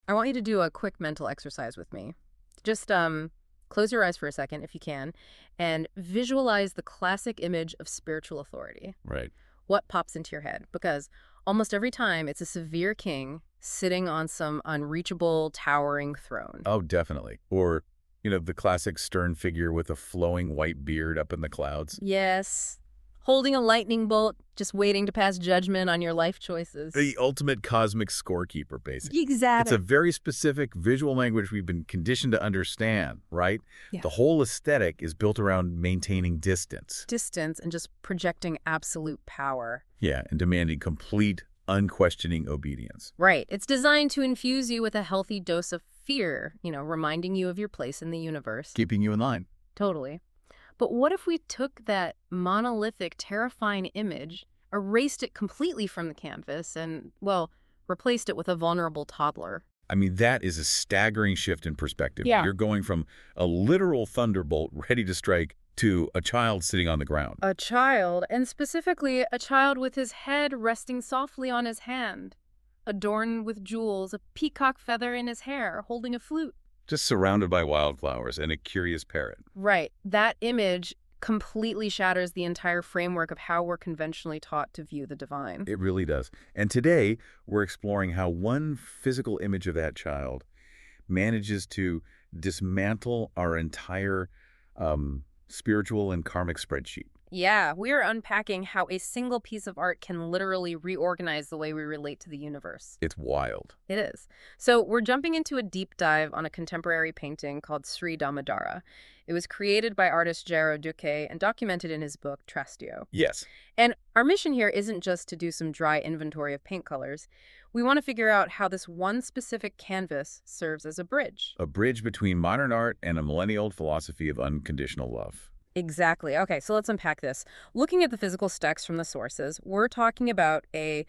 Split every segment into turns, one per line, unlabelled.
I want you to do a quick mental exercise with me. Just close your eyes for a second, if you can, and visualize the classic image of spiritual authority.
Right.
What pops into your head? Because almost every time it's a severe king sitting on some unreachable, towering throne.
Oh, definitely. Or, the classic stern figure with a flowing white beard up in the clouds.
Yes. Holding a lightning bolt, just waiting to pass judgment on your life choices.
The ultimate cosmic scorekeeper, basically. It's
Exactly.
a very specific visual language we've been conditioned to understand, right?
Yeah.
The whole aesthetic is built around maintaining distance.
Distance and just projecting absolute power.
Yeah, and demanding complete, unquestioning obedience.
Right. It's designed to infuse you with a healthy dose of fear, reminding you of your place in the universe.
Keeping you in line.
Totally. But what if we took that monolithic, terrifying image, erased it completely from the canvas, and, well, replaced it with a vulnerable toddler?
I mean, that is a staggering shift in perspective.
Yeah.
You're going from a literal thunderbolt ready to strike to a child sitting on the ground.
A child, and specifically a child with his head resting softly on his hand, adorned with jewels, a peacock feather in his hair, holding a flute.
Just surrounded by wildflowers and a curious parrot.
Right. That image completely shatters the entire framework of how we're conventionally taught to view the divine.
It really does. And today, we're exploring how one physical image of that child manages to dismantle our entire spiritual and karmic spreadsheet.
Yeah, we're unpacking how a single piece of art can literally reorganize the way we relate to the universe.
It's wild.
It is. So we're jumping into a deep dive on a contemporary painting called Sri Damodara. It was created by artist Jero Duque and documented in his book, Trastio.
Yes.
And our mission here isn't just to do some dry inventory of paint colors. We want to figure out how this one specific canvas serves as a bridge.
A bridge between modern art and a millennial philosophy of unconditional love.
Exactly. Okay, so let's unpack this. Looking at the physical specs from the sources, we're talking about a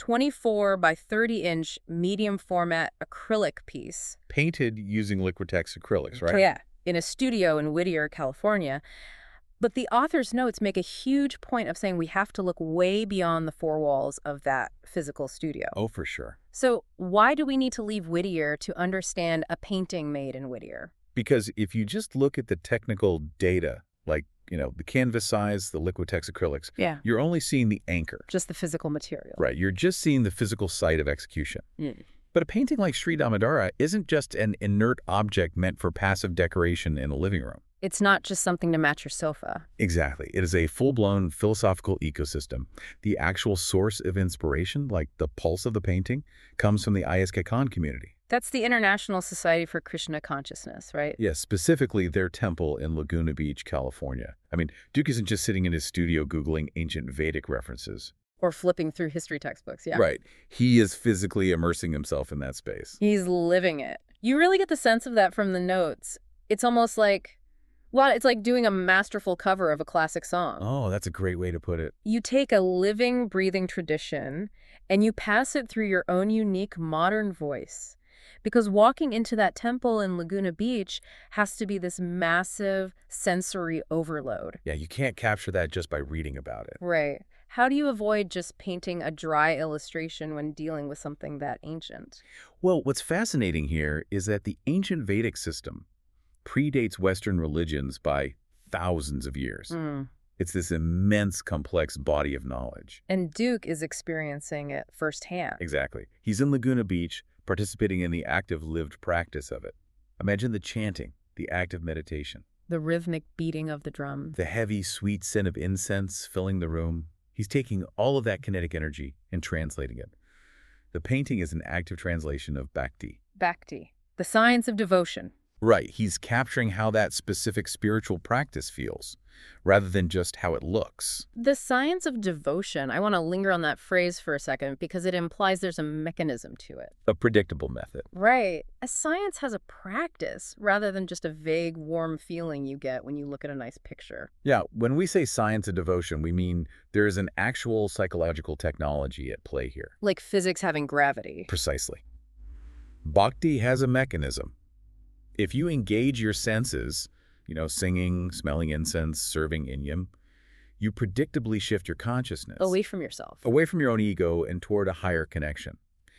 24 by 30-inch medium format acrylic piece.
Painted using Liquitex acrylics, right?
So yeah, in a studio in Whittier, California. But the author's notes make a huge point of saying we have to look way beyond the four walls of that physical studio.
Oh, for sure.
So why do we need to leave Whittier to understand a painting made in Whittier?
Because if you just look at the technical data, like, the canvas size, the Liquitex acrylics,
Yeah.
you're only seeing the anchor.
Just the physical material.
Right. You're just seeing the physical site of execution.
Mm.
But a painting like Sri Damodara isn't just an inert object meant for passive decoration in a living room.
It's not just something to match your sofa.
Exactly. It is a full-blown philosophical ecosystem. The actual source of inspiration, like the pulse of the painting, comes from the ISK Khan community.
That's the International Society for Krishna Consciousness, right?
Yes, specifically their temple in Laguna Beach, California. I mean, Duke isn't just sitting in his studio Googling ancient Vedic references.
Or flipping through history textbooks, yeah.
Right. He is physically immersing himself in that space.
He's living it. You really get the sense of that from the notes. It's almost like, well, it's like doing a masterful cover of a classic song.
Oh, that's a great way to put it.
You take a living, breathing tradition and you pass it through your own unique modern voice. Because walking into that temple in Laguna Beach has to be this massive sensory overload.
Yeah, you can't capture that just by reading about it.
Right. How do you avoid just painting a dry illustration when dealing with something that ancient?
Well, what's fascinating here is that the ancient Vedic system predates Western religions by thousands of years. It's this immense, complex body of knowledge.
And Duke is experiencing it firsthand.
Exactly. He's in Laguna Beach, participating in the active lived practice of it. Imagine the chanting, the act of meditation.
The rhythmic beating of the drum.
The heavy, sweet scent of incense filling the room. He's taking all of that kinetic energy and translating it. The painting is an active translation of Bhakti.
Bhakti, the science of devotion.
Right. He's capturing how that specific spiritual practice feels, rather than just how it looks.
The science of devotion, I want to linger on that phrase for a second because it implies there's a mechanism to it.
A predictable method.
Right. A science has a practice rather than just a vague, warm feeling you get when you look at a nice picture.
Yeah, when we say science of devotion, we mean there is an actual psychological technology at play here.
Like physics having gravity.
Precisely. Bhakti has a mechanism. If you engage your senses, singing, smelling incense, serving inyam, you predictably shift your consciousness
Away from yourself.
away from your own ego and toward a higher connection.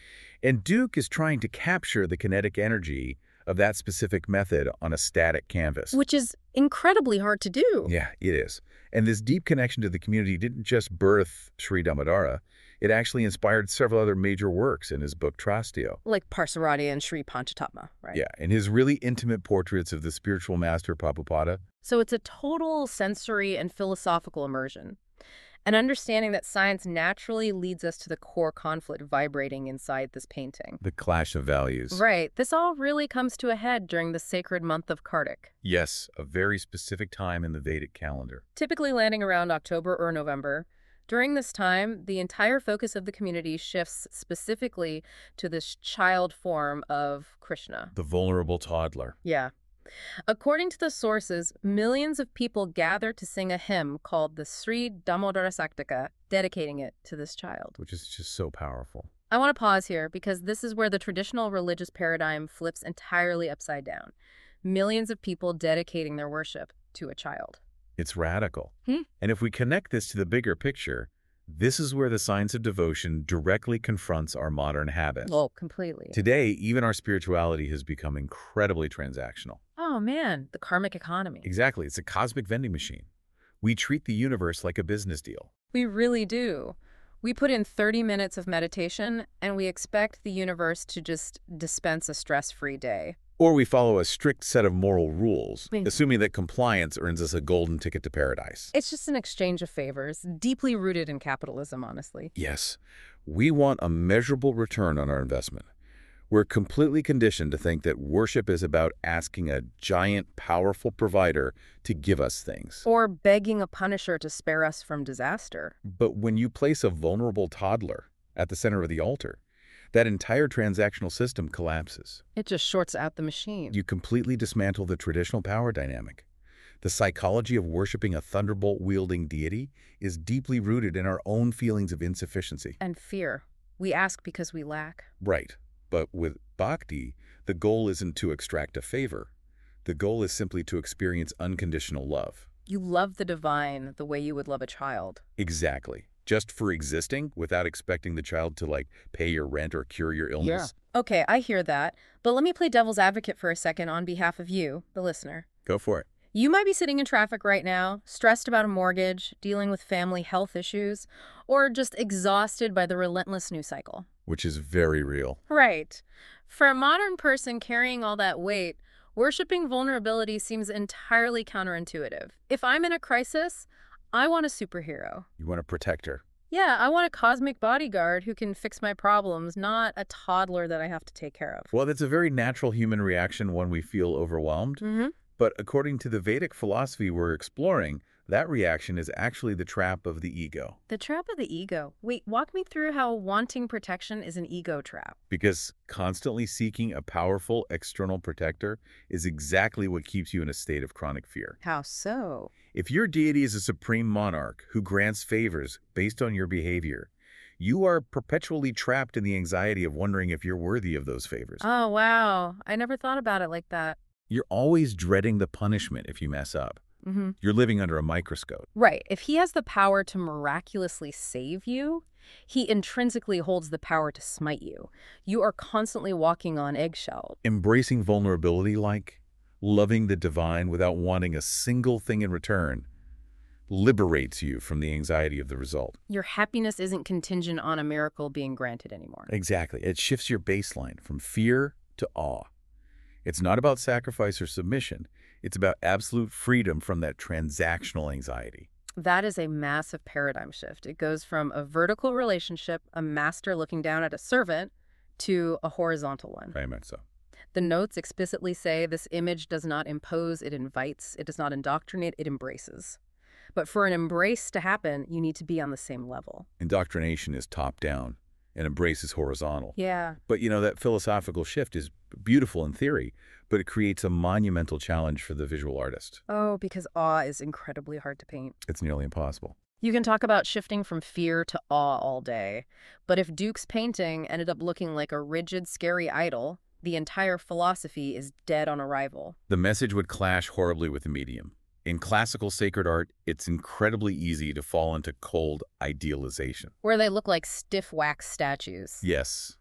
And Duke is trying to capture the kinetic energy of that specific method on a static canvas.
Which is incredibly hard to do.
Yeah, it is. And this deep connection to the community didn't just birth Sri Damodara, it actually inspired several other major works in his book Trastio.
Like Parsavarthi and Sri Panchatatma, right?
Yeah, and his really intimate portraits of the spiritual master Prabhupada.
So it's a total sensory and philosophical immersion. An understanding that science naturally leads us to the core conflict vibrating inside this painting.
The clash of values.
Right. This all really comes to a head during the sacred month of Kartik,
Yes, a very specific time in the Vedic calendar.
typically landing around October or November. During this time, the entire focus of the community shifts specifically to this child form of Krishna.
The vulnerable toddler.
Yeah. According to the sources, millions of people gather to sing a hymn called the Sri Damodara Saktaka, dedicating it to this child.
Which is just so powerful.
I want to pause here because this is where the traditional religious paradigm flips entirely upside down. Millions of people dedicating their worship to a child.
It's radical.
Hmm.
And if we connect this to the bigger picture, this is where the science of devotion directly confronts our modern habits.
Oh, completely.
Today, even our spirituality has become incredibly transactional.
Oh, man, the karmic economy.
Exactly. It's a cosmic vending machine. We treat the universe like a business deal.
We really do. We put in 30 minutes of meditation, and we expect the universe to just dispense a stress-free day.
Or we follow a strict set of moral rules,
Mm.
assuming that compliance earns us a golden ticket to paradise.
It's just an exchange of favors, deeply rooted in capitalism, honestly.
Yes, we want a measurable return on our investment. We're completely conditioned to think that worship is about asking a giant, powerful provider to give us things.
Or begging a punisher to spare us from disaster.
But when you place a vulnerable toddler at the center of the altar, that entire transactional system collapses.
It just shorts out the machine.
You completely dismantle the traditional power dynamic. The psychology of worshiping a thunderbolt-wielding deity is deeply rooted in our own feelings of insufficiency.
And fear. We ask because we lack.
Right. But with bhakti, the goal isn't to extract a favor. The goal is simply to experience unconditional love.
You love the divine the way you would love a child.
Exactly. Just for existing without expecting the child to, pay your rent or cure your illness.
Okay, I hear that. But let me play devil's advocate for a second on behalf of you, the listener.
Go for it.
You might be sitting in traffic right now, stressed about a mortgage, dealing with family health issues, or just exhausted by the relentless news cycle.
Which is very real.
Right. For a modern person carrying all that weight, worshiping vulnerability seems entirely counterintuitive. If I'm in a crisis, I want a superhero.
You want to protect her.
Yeah, I want a cosmic bodyguard who can fix my problems, not a toddler that I have to take care of.
Well, that's a very natural human reaction when we feel overwhelmed.
Mm-hmm.
But according to the Vedic philosophy we're exploring, that reaction is actually the trap of the ego.
The trap of the ego. Wait, walk me through how wanting protection is an ego trap.
Because constantly seeking a powerful external protector is exactly what keeps you in a state of chronic fear.
How so?
If your deity is a supreme monarch who grants favors based on your behavior, you are perpetually trapped in the anxiety of wondering if you're worthy of those favors.
Oh, wow. I never thought about it like that.
You're always dreading the punishment if you mess up.
Mm-hmm.
You're living under a microscope.
Right. If he has the power to miraculously save you, he intrinsically holds the power to smite you. You are constantly walking on eggshells.
Embracing vulnerability, like loving the divine without wanting a single thing in return, liberates you from the anxiety of the result.
Your happiness isn't contingent on a miracle being granted anymore.
Exactly. It shifts your baseline from fear to awe. It's not about sacrifice or submission. It's about absolute freedom from that transactional anxiety.
That is a massive paradigm shift. It goes from a vertical relationship, a master looking down at a servant, to a horizontal one.
Very much so.
The notes explicitly say this image does not impose, it invites. It does not indoctrinate, it embraces. But for an embrace to happen, you need to be on the same level.
Indoctrination is top-down, and embrace is horizontal.
Yeah.
But, that philosophical shift is beautiful in theory, but it creates a monumental challenge for the visual artist.
Oh, because awe is incredibly hard to paint.
It's nearly impossible.
You can talk about shifting from fear to awe all day, but if Duke's painting ended up looking like a rigid, scary idol, the entire philosophy is dead on arrival.
The message would clash horribly with the medium. In classical sacred art, it's incredibly easy to fall into cold idealization.
Where they look like stiff wax statues.
Yes.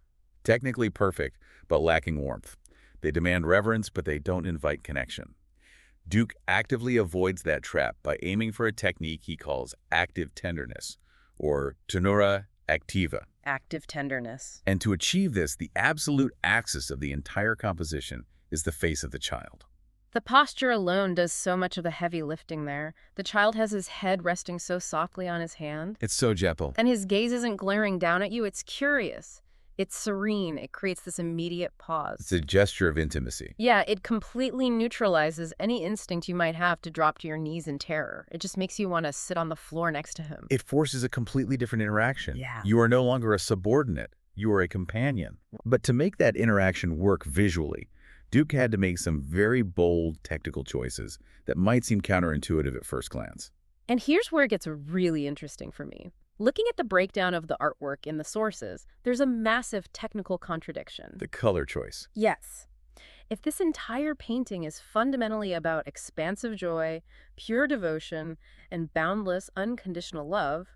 Technically perfect, but lacking warmth. They demand reverence, but they don't invite connection. Duke actively avoids that trap by aiming for a technique he calls active tenderness, or ternura activa.
Active tenderness.
And to achieve this, the absolute axis of the entire composition is the face of the child.
The posture alone does so much of the heavy lifting there. The child has his head resting so softly on his hand.
It's so gentle.
And his gaze isn't glaring down at you, it's curious. It's serene. It creates this immediate pause.
It's a gesture of intimacy.
Yeah, it completely neutralizes any instinct you might have to drop to your knees in terror. It just makes you want to sit on the floor next to him.
It forces a completely different interaction.
Yeah.
You are no longer a subordinate. You are a companion. But to make that interaction work visually, Duke had to make some very bold technical choices that might seem counterintuitive at first glance.
And here's where it gets really interesting for me. Looking at the breakdown of the artwork in the sources, there's a massive technical contradiction.
The color choice.
Yes. If this entire painting is fundamentally about expansive joy, pure devotion, and boundless, unconditional love,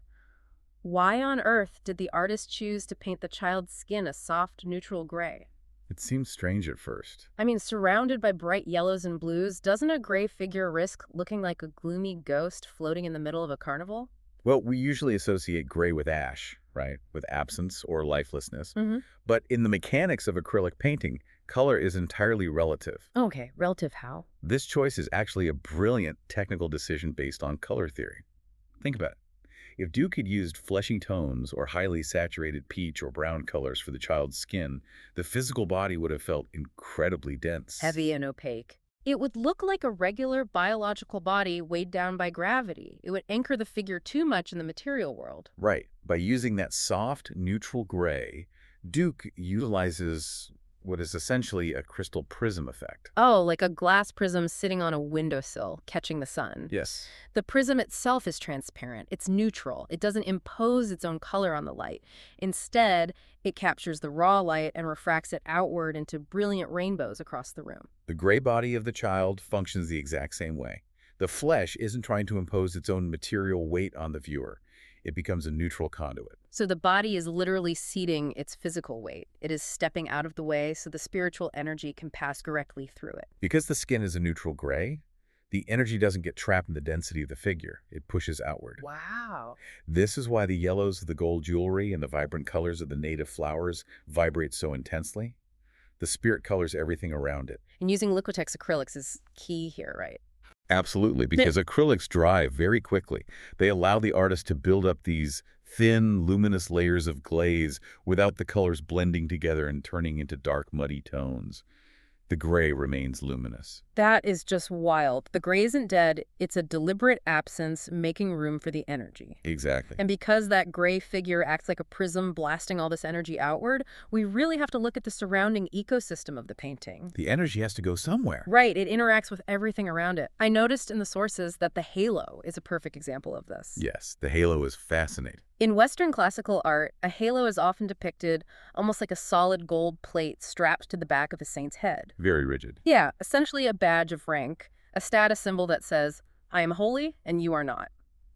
why on earth did the artist choose to paint the child's skin a soft, neutral gray?
It seems strange at first.
I mean, surrounded by bright yellows and blues, doesn't a gray figure risk looking like a gloomy ghost floating in the middle of a carnival?
Well, we usually associate gray with ash, right? With absence or lifelessness.
Mm-hmm.
But in the mechanics of acrylic painting, color is entirely relative.
Okay, relative how?
This choice is actually a brilliant technical decision based on color theory. Think about it. If Duke had used fleshy tones or highly saturated peach or brown colors for the child's skin, the physical body would have felt incredibly dense.
Heavy and opaque. It would look like a regular biological body weighed down by gravity. It would anchor the figure too much in the material world.
Right. By using that soft, neutral gray, Duke utilizes what is essentially a crystal prism effect.
Oh, like a glass prism sitting on a windowsill, catching the sun.
Yes.
The prism itself is transparent. It's neutral. It doesn't impose its own color on the light. Instead, it captures the raw light and refracts it outward into brilliant rainbows across the room.
The gray body of the child functions the exact same way. The flesh isn't trying to impose its own material weight on the viewer. It becomes a neutral conduit.
So the body is literally ceding its physical weight. It is stepping out of the way so the spiritual energy can pass directly through it.
Because the skin is a neutral gray, the energy doesn't get trapped in the density of the figure. It pushes outward.
Wow.
This is why the yellows of the gold jewelry and the vibrant colors of the native flowers vibrate so intensely. The spirit colors everything around it.
And using Liquitex acrylics is key here, right?
Absolutely, because acrylics dry very quickly. They allow the artist to build up these thin, luminous layers of glaze without the colors blending together and turning into dark, muddy tones. The gray remains luminous.
That is just wild. The gray isn't dead. It's a deliberate absence, making room for the energy.
Exactly.
And because that gray figure acts like a prism blasting all this energy outward, we really have to look at the surrounding ecosystem of the painting.
The energy has to go somewhere.
Right, it interacts with everything around it. I noticed in the sources that the halo is a perfect example of this.
Yes, the halo is fascinating.
In Western classical art, a halo is often depicted almost like a solid gold plate strapped to the back of a saint's head.
Very rigid.
Yeah, essentially a badge of rank, a status symbol that says, I am holy and you are not.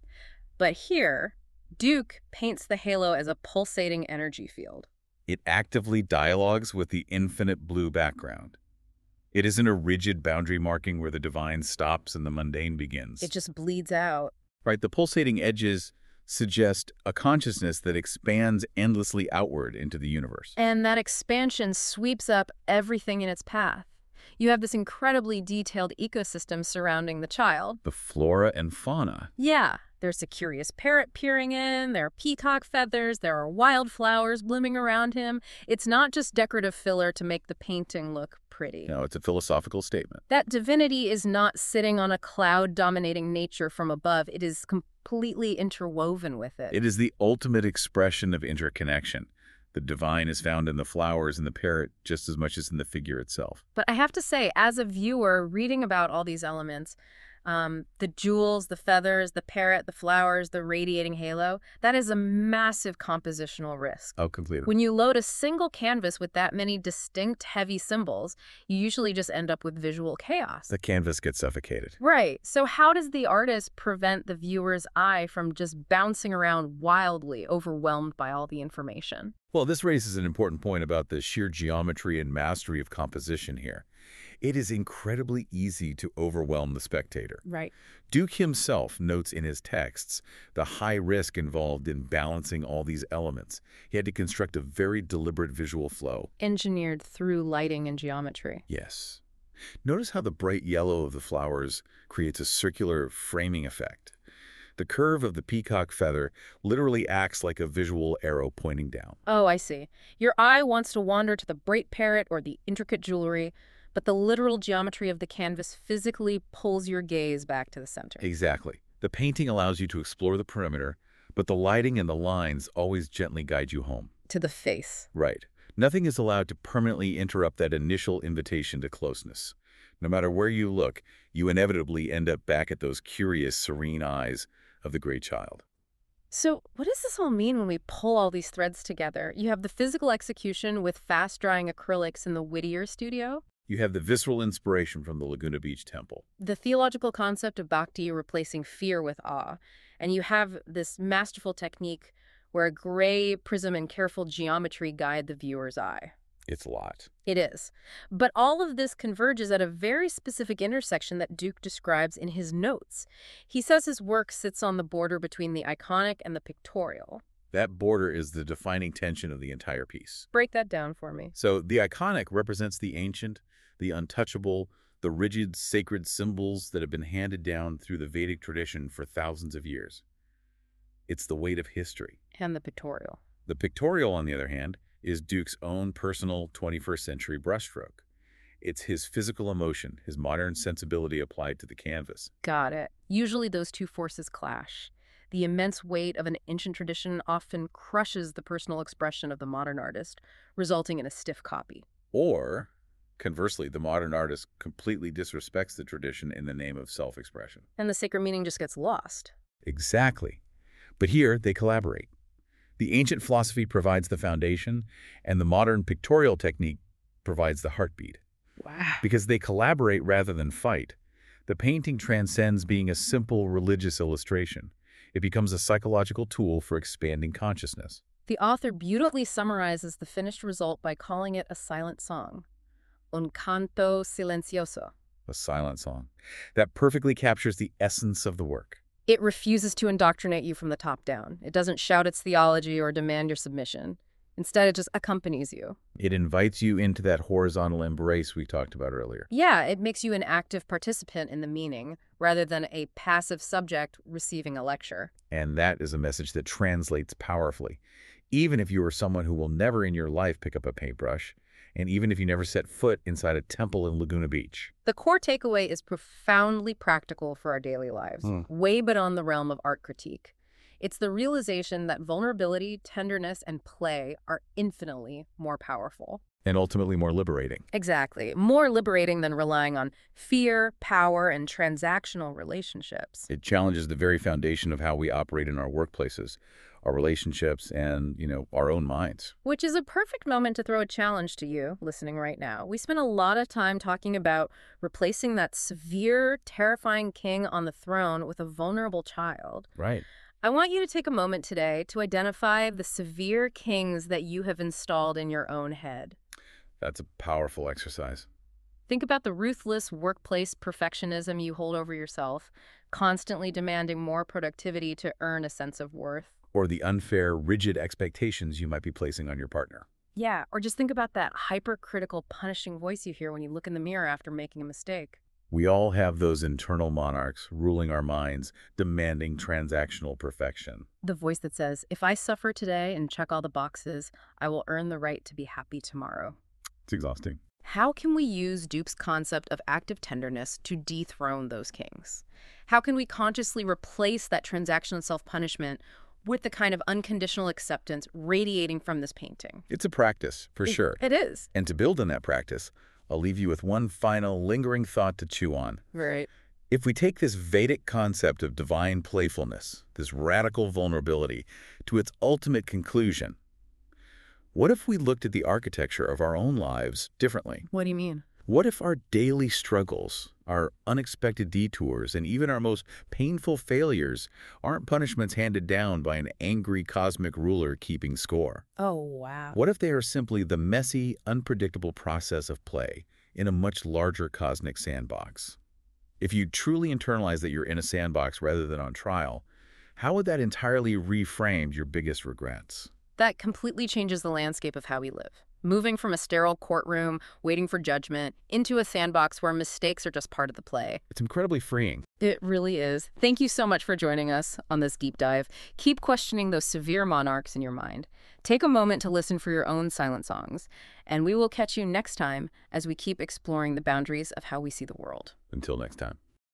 But here, Duke paints the halo as a pulsating energy field.
It actively dialogues with the infinite blue background. It isn't a rigid boundary marking where the divine stops and the mundane begins.
It just bleeds out.
Right, the pulsating edges suggest a consciousness that expands endlessly outward into the universe.
And that expansion sweeps up everything in its path. You have this incredibly detailed ecosystem surrounding the child.
The flora and fauna.
Yeah, there's a curious parrot peering in, there are peacock feathers, there are wildflowers blooming around him. It's not just decorative filler to make the painting look pretty.
No, it's a philosophical statement.
That divinity is not sitting on a cloud dominating nature from above. It is completely interwoven with it.
It is the ultimate expression of interconnection. The divine is found in the flowers and the parrot just as much as in the figure itself.
But I have to say, as a viewer, reading about all these elements, the jewels, the feathers, the parrot, the flowers, the radiating halo, that is a massive compositional risk.
Oh, completely.
When you load a single canvas with that many distinct heavy symbols, you usually just end up with visual chaos.
The canvas gets suffocated.
Right. So how does the artist prevent the viewer's eye from just bouncing around wildly, overwhelmed by all the information?
Well, this raises an important point about the sheer geometry and mastery of composition here. It is incredibly easy to overwhelm the spectator.
Right.
Duke himself notes in his texts the high risk involved in balancing all these elements. He had to construct a very deliberate visual flow.
Engineered through lighting and geometry.
Yes. Notice how the bright yellow of the flowers creates a circular framing effect. The curve of the peacock feather literally acts like a visual arrow pointing down.
Oh, I see. Your eye wants to wander to the bright parrot or the intricate jewelry, but the literal geometry of the canvas physically pulls your gaze back to the center.
Exactly. The painting allows you to explore the perimeter, but the lighting and the lines always gently guide you home.
To the face.
Right. Nothing is allowed to permanently interrupt that initial invitation to closeness. No matter where you look, you inevitably end up back at those curious, serene eyes of the great child.
So what does this all mean when we pull all these threads together? You have the physical execution with fast-drying acrylics in the Whittier studio,
You have the visceral inspiration from the Laguna Beach temple.
the theological concept of bhakti replacing fear with awe, and you have this masterful technique where a gray prism and careful geometry guide the viewer's eye.
It's a lot.
It is. But all of this converges at a very specific intersection that Duke describes in his notes. He says his work sits on the border between the iconic and the pictorial.
That border is the defining tension of the entire piece.
Break that down for me.
So the iconic represents the ancient, the untouchable, the rigid, sacred symbols that have been handed down through the Vedic tradition for thousands of years. It's the weight of history.
And the pictorial.
The pictorial, on the other hand, is Duke's own personal 21st century brushstroke. It's his physical emotion, his modern sensibility applied to the canvas.
Got it. Usually those two forces clash. The immense weight of an ancient tradition often crushes the personal expression of the modern artist, resulting in a stiff copy.
Or, conversely, the modern artist completely disrespects the tradition in the name of self-expression.
And the sacred meaning just gets lost.
Exactly. But here, they collaborate. The ancient philosophy provides the foundation, and the modern pictorial technique provides the heartbeat.
Wow.
Because they collaborate rather than fight, the painting transcends being a simple religious illustration. It becomes a psychological tool for expanding consciousness.
The author beautifully summarizes the finished result by calling it a silent song. Un canto silencioso.
A silent song that perfectly captures the essence of the work.
It refuses to indoctrinate you from the top down. It doesn't shout its theology or demand your submission. Instead, it just accompanies you.
It invites you into that horizontal embrace we talked about earlier.
Yeah, it makes you an active participant in the meaning, rather than a passive subject receiving a lecture.
And that is a message that translates powerfully. Even if you are someone who will never in your life pick up a paintbrush, and even if you never set foot inside a temple in Laguna Beach.
The core takeaway is profoundly practical for our daily lives, way beyond the realm of art critique. It's the realization that vulnerability, tenderness, and play are infinitely more powerful.
And ultimately more liberating.
Exactly. More liberating than relying on fear, power, and transactional relationships.
It challenges the very foundation of how we operate in our workplaces, our relationships, and, our own minds.
Which is a perfect moment to throw a challenge to you, listening right now. We spent a lot of time talking about replacing that severe, terrifying king on the throne with a vulnerable child.
Right.
I want you to take a moment today to identify the severe kings that you have installed in your own head.
That's a powerful exercise.
Think about the ruthless workplace perfectionism you hold over yourself, constantly demanding more productivity to earn a sense of worth.
Or the unfair, rigid expectations you might be placing on your partner.
Yeah, or just think about that hypercritical, punishing voice you hear when you look in the mirror after making a mistake.
We all have those internal monarchs ruling our minds, demanding transactional perfection.
The voice that says, if I suffer today and check all the boxes, I will earn the right to be happy tomorrow.
It's exhausting.
How can we use Duke's concept of active tenderness to dethrone those kings? How can we consciously replace that transactional self-punishment with the kind of unconditional acceptance radiating from this painting?
It's a practice, for sure.
It is.
And to build on that practice, I'll leave you with one final lingering thought to chew on.
Right.
If we take this Vedic concept of divine playfulness, this radical vulnerability, to its ultimate conclusion, what if we looked at the architecture of our own lives differently?
What do you mean?
What if our daily struggles, Our unexpected detours and even our most painful failures aren't punishments handed down by an angry cosmic ruler keeping score.
Oh, wow.
What if they are simply the messy, unpredictable process of play in a much larger cosmic sandbox? If you truly internalize that you're in a sandbox rather than on trial, how would that entirely reframe your biggest regrets?
That completely changes the landscape of how we live. Moving from a sterile courtroom, waiting for judgment, into a sandbox where mistakes are just part of the play.
It's incredibly freeing.
It really is. Thank you so much for joining us on this deep dive. Keep questioning those severe monarchs in your mind. Take a moment to listen for your own silent songs, and we will catch you next time as we keep exploring the boundaries of how we see the world.
Until next time.